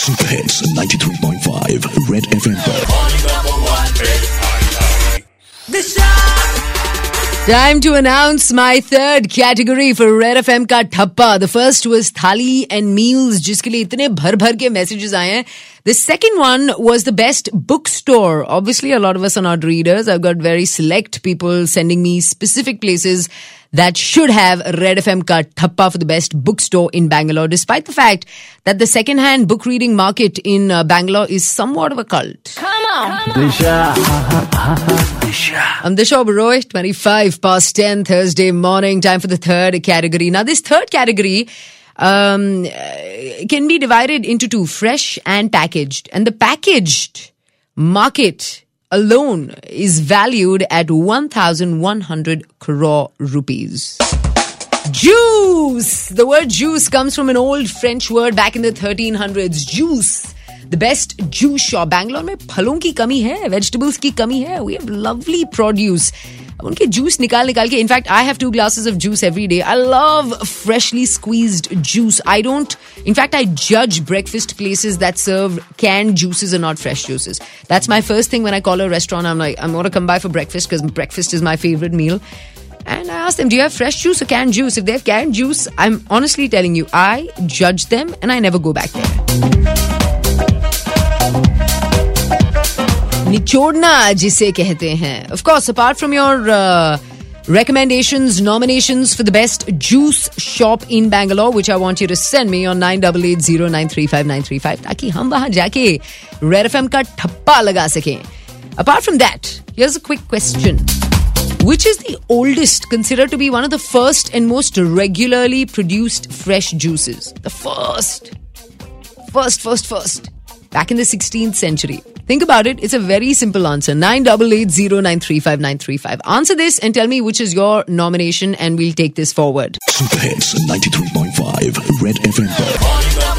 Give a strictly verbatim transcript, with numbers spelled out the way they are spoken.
Super hits ninety-three point five Red FM पर। Time to announce my third category for Red F M का ठप्पा. The first was थाली and meals, जिसके लिए इतने भर भर के messages आए हैं. The second one was the best bookstore. Obviously, a lot of us are not readers. I've got very select people sending me specific places that should have Red F M ka thappa for the best bookstore in Bangalore, despite the fact that the second-hand book reading market in uh, Bangalore is somewhat of a cult. Come on! Disha. Disha. I'm Disha Oberoi, twenty-five past ten, Thursday morning, time for the third category. Now, this third category um, can be divided into two, fresh and packaged. And the packaged market alone is valued at one thousand one hundred crore rupees. Juice! The word juice comes from an old French word back in the thirteen hundreds. Juice. The best juice shop. Bangalore में फलों की कमी है, vegetables की कमी है. We have lovely produce. उनके juice निकाल निकाल के. In fact, I have two glasses of juice every day. I love freshly squeezed juice. I don't, in fact, I judge breakfast places that serve canned juices and not fresh juices. That's my first thing when I call a restaurant. I'm like, I'm going to come by for breakfast because breakfast is my favorite meal. And I ask them, do you have fresh juice or canned juice? If they have canned juice, I'm honestly telling you, I judge them and I never go back there. निचोड़ना जिसे कहते हैं. Of course, apart from your uh, recommendations, nominations for the best juice shop in Bangalore, which I want you to send me on nine eight eight zero nine three five nine three five, ताकि हम वहाँ जाके Red F M का ठप्पा लगा सकें. Apart from that, here's a quick question. Which is the oldest, considered to be one of the first and most regularly produced fresh juices? The first. First, first, first. Back in the sixteenth century. Think about it. It's a very simple answer. nine eight eight zero nine three five nine three five. Answer this and tell me which is your nomination and we'll take this forward. Super Hits ninety-three point five Red F M पर